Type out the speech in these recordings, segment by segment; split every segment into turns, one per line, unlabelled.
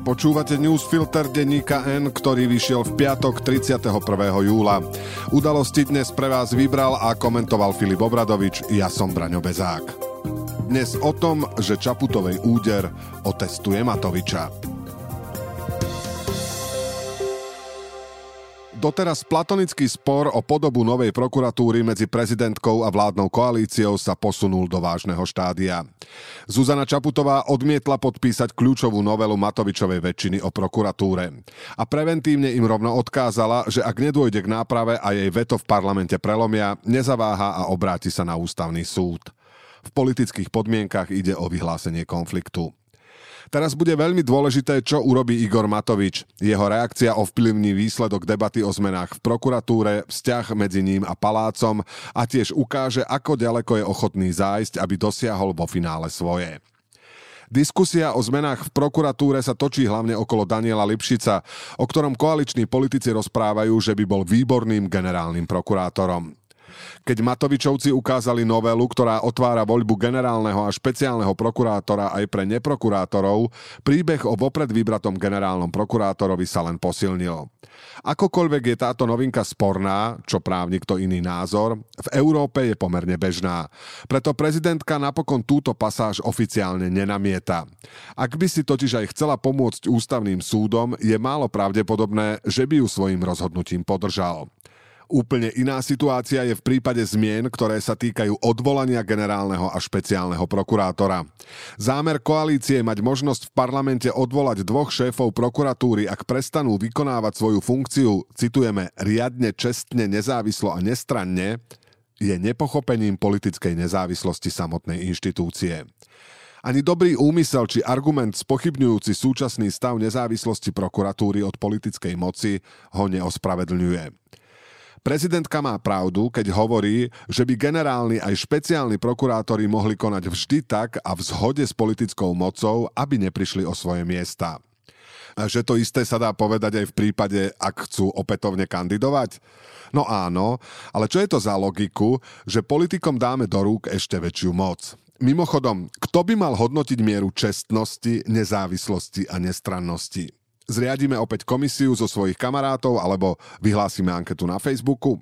Počúvate newsfilter denníka N, ktorý vyšiel v piatok 31. júla. Udalosti dnes pre vás vybral a komentoval Filip Obradovič, ja som Braňo Bezák. Dnes o tom, že Čaputovej úder otestuje Matoviča. Doteraz platonický spor o podobu novej prokuratúry medzi prezidentkou a vládnou koalíciou sa posunul do vážneho štádia. Zuzana Čaputová odmietla podpísať kľúčovú novelu Matovičovej väčšiny o prokuratúre. A preventívne im rovno odkázala, že ak nedôjde k náprave a jej veto v parlamente prelomia, nezaváha a obráti sa na ústavný súd. V politických podmienkach ide o vyhlásenie konfliktu. Teraz bude veľmi dôležité, čo urobí Igor Matovič. Jeho reakcia ovplyvní výsledok debaty o zmenách v prokuratúre, vzťah medzi ním a palácom a tiež ukáže, ako ďaleko je ochotný zájsť, aby dosiahol vo finále svoje. Diskusia o zmenách v prokuratúre sa točí hlavne okolo Daniela Lipšica, o ktorom koaliční politici rozprávajú, že by bol výborným generálnym prokurátorom. Keď Matovičovci ukázali novelu, ktorá otvára voľbu generálneho a špeciálneho prokurátora aj pre neprokurátorov, príbeh o vopred vybratom generálnom prokurátorovi sa len posilnil. Akokoľvek je táto novinka sporná, čo právnik to iný názor, v Európe je pomerne bežná. Preto prezidentka napokon túto pasáž oficiálne nenamieta. Ak by si totiž aj chcela pomôcť ústavným súdom, je málo pravdepodobné, že by ju svojím rozhodnutím podržal. Úplne iná situácia je v prípade zmien, ktoré sa týkajú odvolania generálneho a špeciálneho prokurátora. Zámer koalície mať možnosť v parlamente odvolať dvoch šéfov prokuratúry, ak prestanú vykonávať svoju funkciu, citujeme, riadne, čestne, nezávislo a nestranne, je nepochopením politickej nezávislosti samotnej inštitúcie. Ani dobrý úmysel či argument spochybňujúci súčasný stav nezávislosti prokuratúry od politickej moci ho neospravedlňuje. Prezidentka má pravdu, keď hovorí, že by generálni aj špeciálni prokurátori mohli konať vždy tak a v zhode s politickou mocou, aby neprišli o svoje miesta. A že to isté sa dá povedať aj v prípade, ak chcú opätovne kandidovať? No áno, ale čo je to za logiku, že politikom dáme do rúk ešte väčšiu moc? Mimochodom, kto by mal hodnotiť mieru čestnosti, nezávislosti a nestrannosti? Zriadíme opäť komisiu zo svojich kamarátov alebo vyhlásime anketu na Facebooku?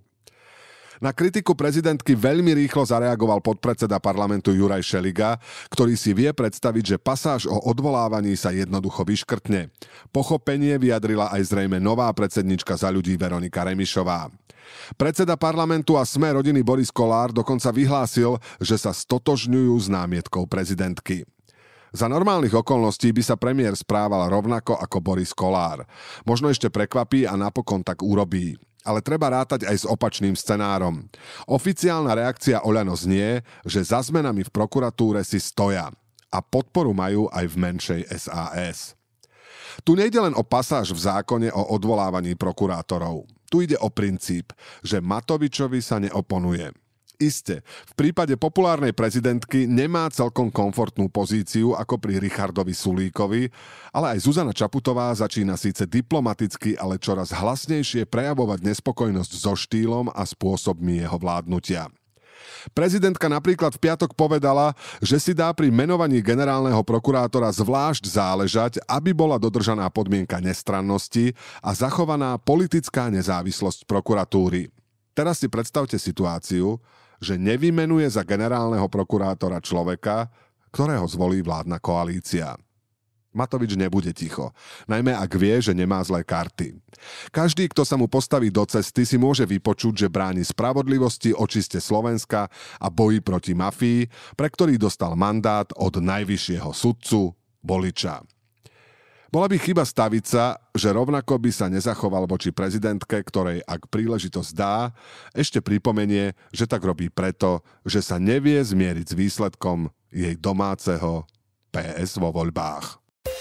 Na kritiku prezidentky veľmi rýchlo zareagoval podpredseda parlamentu Juraj Šeliga, ktorý si vie predstaviť, že pasáž o odvolávaní sa jednoducho vyškrtne. Pochopenie vyjadrila aj zrejme nová predsednička Za ľudí Veronika Remišová. Predseda parlamentu a Sme rodiny Boris Kollár dokonca vyhlásil, že sa stotožňujú s námietkou prezidentky. Za normálnych okolností by sa premiér správal rovnako ako Boris Kollár. Možno ešte prekvapí a napokon tak urobí. Ale treba rátať aj s opačným scenárom. Oficiálna reakcia Oľano znie, že za zmenami v prokuratúre si stoja. A podporu majú aj v menšej SAS. Tu nejde len o pasáž v zákone o odvolávaní prokurátorov. Tu ide o princíp, že Matovičovi sa neoponuje. Isté, v prípade populárnej prezidentky nemá celkom komfortnú pozíciu ako pri Richardovi Sulíkovi, ale aj Zuzana Čaputová začína síce diplomaticky, ale čoraz hlasnejšie prejavovať nespokojnosť so štýlom a spôsobmi jeho vládnutia. Prezidentka napríklad v piatok povedala, že si dá pri menovaní generálneho prokurátora zvlášť záležať, aby bola dodržaná podmienka nestrannosti a zachovaná politická nezávislosť prokuratúry. Teraz si predstavte situáciu, že nevymenuje za generálneho prokurátora človeka, ktorého zvolí vládna koalícia. Matovič nebude ticho, najmä ak vie, že nemá zlé karty. Každý, kto sa mu postaví do cesty, si môže vypočuť, že bráni spravodlivosti, očiste Slovenska a boji proti mafii, pre ktorý dostal mandát od najvyššieho sudcu, voliča. Bola by chyba staviť sa, že rovnako by sa nezachoval voči prezidentke, ktorej, ak príležitosť dá, ešte pripomenie, že tak robí preto, že sa nevie zmieriť s výsledkom jej domáceho PS vo voľbách.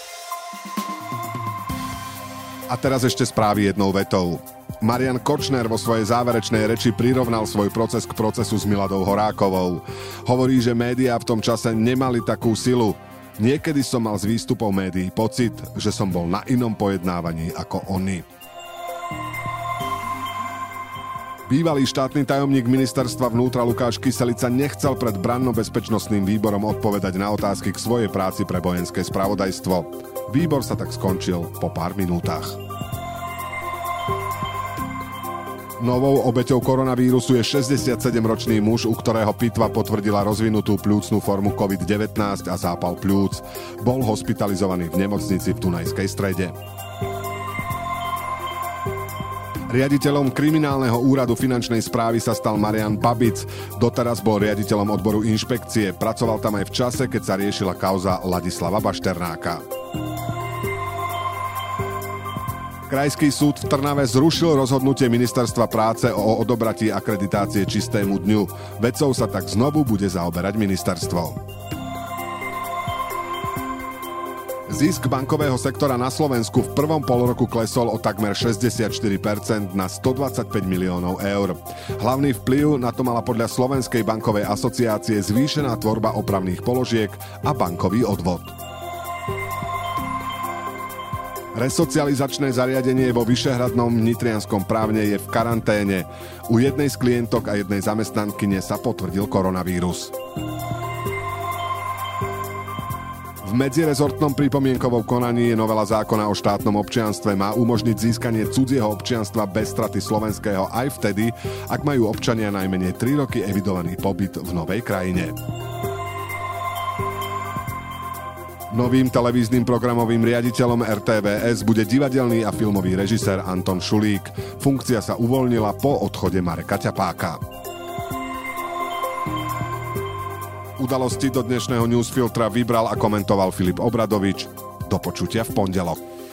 A teraz ešte správy jednou vetou. Marian Kočner vo svojej záverečnej reči prirovnal svoj proces k procesu s Miladou Horákovou. Hovorí, že médiá v tom čase nemali takú silu. Niekedy som mal z výstupov médií pocit, že som bol na inom pojednávaní ako oni. Bývalý štátny tajomník ministerstva vnútra Lukáš Kyselica nechcel pred branno-bezpečnostným výborom odpovedať na otázky k svojej práci pre vojenské spravodajstvo. Výbor sa tak skončil po pár minútach. Novou obeťou koronavírusu je 67-ročný muž, u ktorého pitva potvrdila rozvinutú pľúcnu formu COVID-19 a zápal pľúc. Bol hospitalizovaný v nemocnici v Dunajskej Strede. Riaditeľom kriminálneho úradu finančnej správy sa stal Marian Babic. Doteraz bol riaditeľom odboru inšpekcie. Pracoval tam aj v čase, keď sa riešila kauza Ladislava Bašternáka. Krajský súd v Trnave zrušil rozhodnutie Ministerstva práce o odobratí akreditácie Čistému dňu. Vecou sa tak znovu bude zaoberať ministerstvo. Zisk bankového sektora na Slovensku v prvom polroku klesol o takmer 64% na 125 miliónov eur. Hlavný vplyv na to mala podľa Slovenskej bankovej asociácie zvýšená tvorba opravných položiek a bankový odvod. Resocializačné zariadenie vo Vyšehradnom nitrianskom Právne je v karanténe. U jednej z klientok a jednej zamestnankyne sa potvrdil koronavírus. V medzirezortnom pripomienkovom konaní je novela zákona o štátnom občianstve. Má umožniť získanie cudzieho občianstva bez straty slovenského aj vtedy, ak majú občania najmenej 3 roky evidovaný pobyt v novej krajine. Novým televíznym programovým riaditeľom RTVS bude divadelný a filmový režisér Anton Šulík. Funkcia sa uvoľnila po odchode Mareka Ťapáka. Udalosti do dnešného newsfiltra vybral a komentoval Filip Obradovič. Do počutia v pondelok.